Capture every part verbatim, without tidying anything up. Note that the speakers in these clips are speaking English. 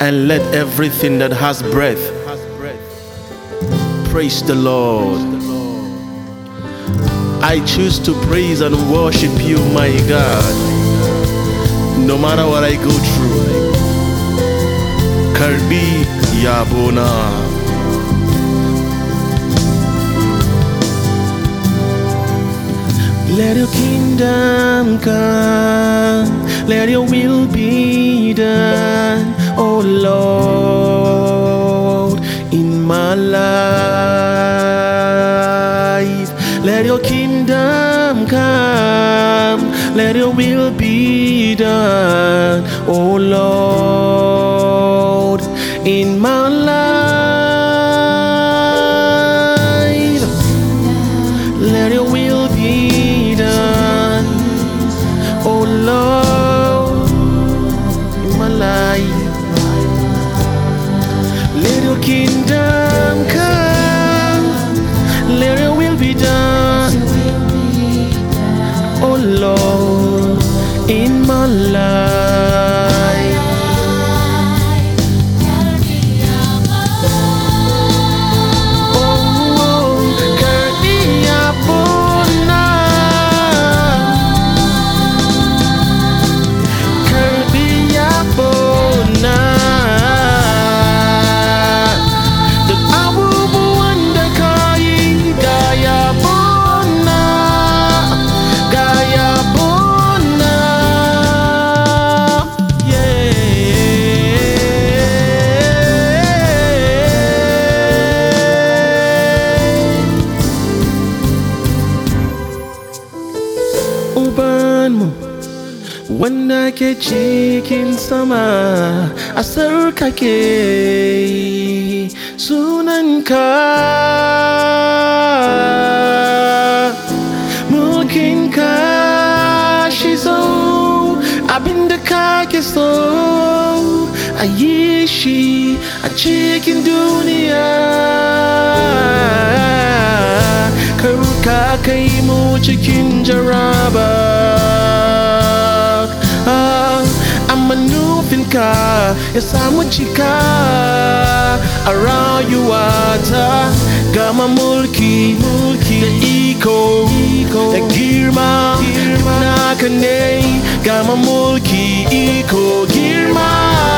and let everything that has breath praise the Lord. I choose to praise and worship you, my God, no matter what I go through. Karbi Yabona. Let your kingdom come, let your will be done, oh Lord, in my life. Let your kingdom come, let your will be done, oh Lord, in my life. Let your will be done, oh Lord, in my life. Let your kingdom come, let your will be done, oh Lord, in my life. Wanda ke cikin sama, a sarkake sunanka. Mulkinka shi so, abinda kake so, a yi shi a cikin duniya. Karuka kai mu cikin jaraba. I'm a nufinka, ya samu cika a rayuwata. Gama mulki, mulki da iko, da girma, naka ne. Gama mulki, iko, girma.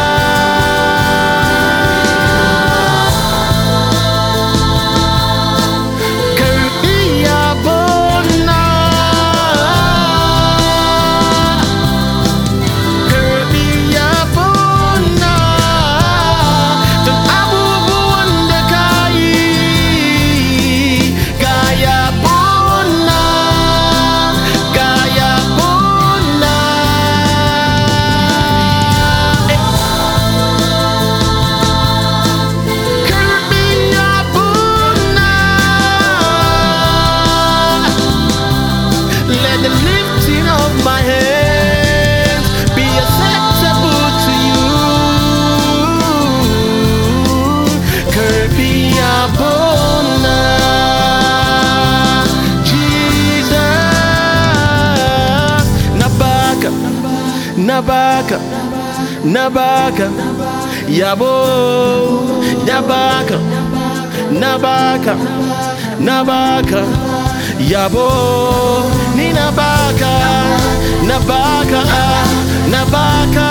Nabaka, Nabaka, Yabo, Nabaka, Nabaka, Nabaka, Yabo, Ni Nabaka, Nabaka, Nabaka.